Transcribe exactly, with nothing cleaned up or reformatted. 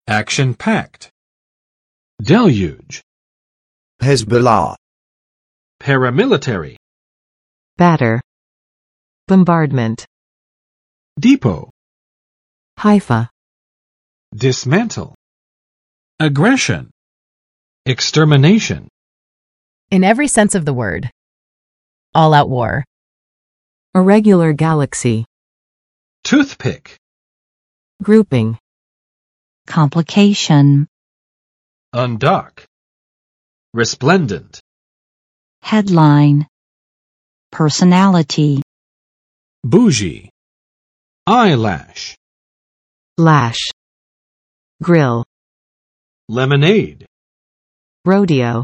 Action-packed. Deluge. Hezbollah. Paramilitary. Batter. Bombardment. Depot. Haifa. Dismantle. Aggression. Extermination. In every sense of the word. All-out war. Irregular galaxy. Toothpick. Grouping. Complication. Undock. Resplendent. Headline. Personality. Bougie. Eyelash. Lash. Grill. Lemonade. Rodeo.